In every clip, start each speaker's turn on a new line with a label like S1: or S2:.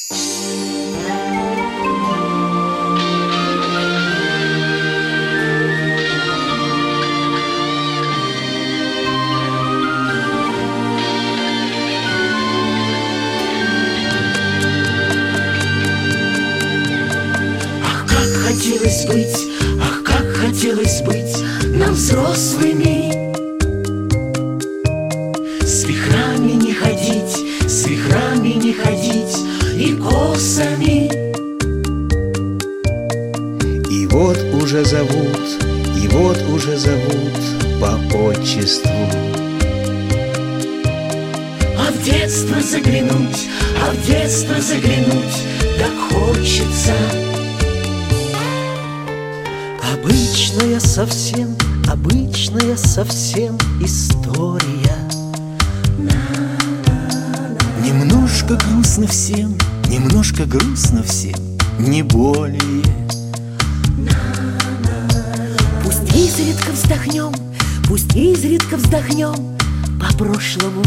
S1: Хотелось быть, ах, как хотелось быть нам взрослыми, с вихрами не ходить, с вихрами не ходить и косами.
S2: И вот уже зовут, и вот уже зовут по отчеству.
S1: А в детство заглянуть, а в детство заглянуть так хочется.
S3: Обычная совсем история.
S2: Немножко грустно всем, немножко грустно всем, не более.
S3: Пусть изредка вздохнем, пусть изредка вздохнем по прошлому.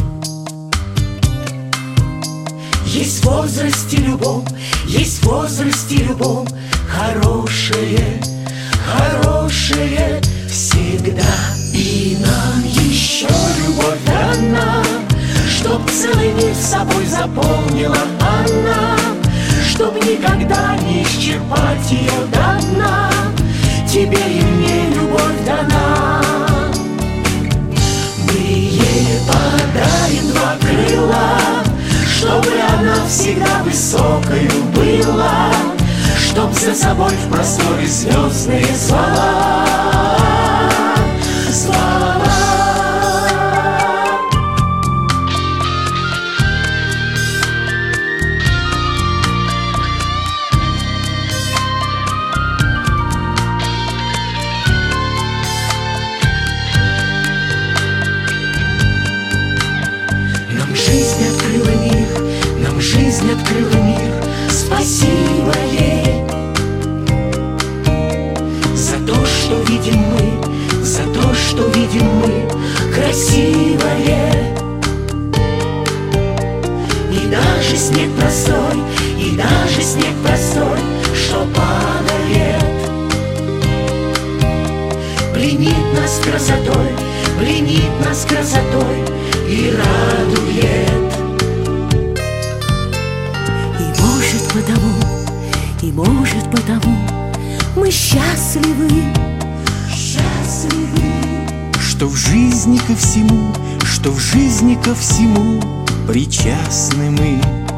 S1: Есть в возрасте любом, есть в возрасте любом хорошее, хорошее всегда. И нам еще любовь дана, чтоб целый мир собой заполнила она, чтоб никогда не исчерпать ее до дна. Тебе и мне любовь дана. Мы ей подарим два крыла, чтобы она всегда высокою была, чтоб за собой в просторе звездные звала, звала. Нам жизнь открыла мир, нам жизнь открыла мир. Спасибо ей за то, что видим мы, за то, что видим мы красивое. И даже снег простой, и даже снег простой, что падает, пленит нас красотой, пленит нас красотой и радует.
S3: И может потому мы счастливы,
S1: Счастливы,
S2: Что в жизни ко всему, что в жизни ко всему причастны мы.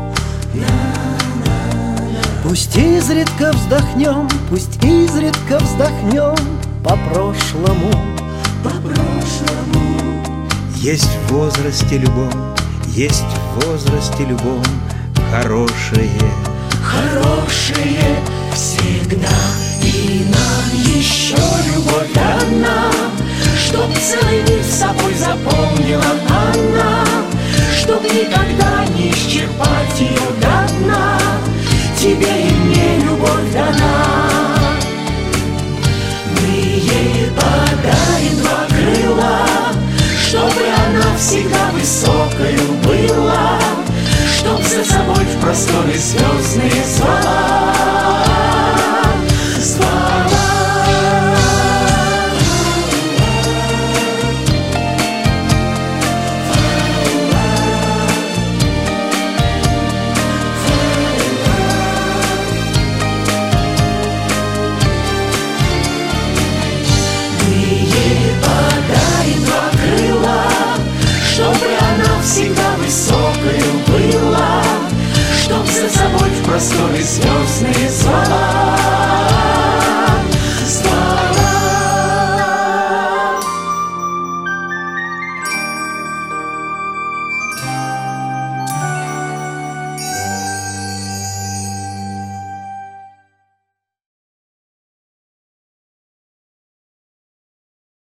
S3: пусть изредка вздохнем, пусть изредка вздохнем по прошлому.
S1: по прошлому.
S2: Есть в возрасте любом, есть в возрасте любом хорошее.
S1: Хорошее всегда. И нам еще любовь дана, чтоб целый мир собой заполнила она, чтоб никогда не исчерпать ее до дна. Тебе и мне любовь дана. Мы ей подарим два крыла, чтобы она всегда высокою была, чтоб за собой в просторе звездные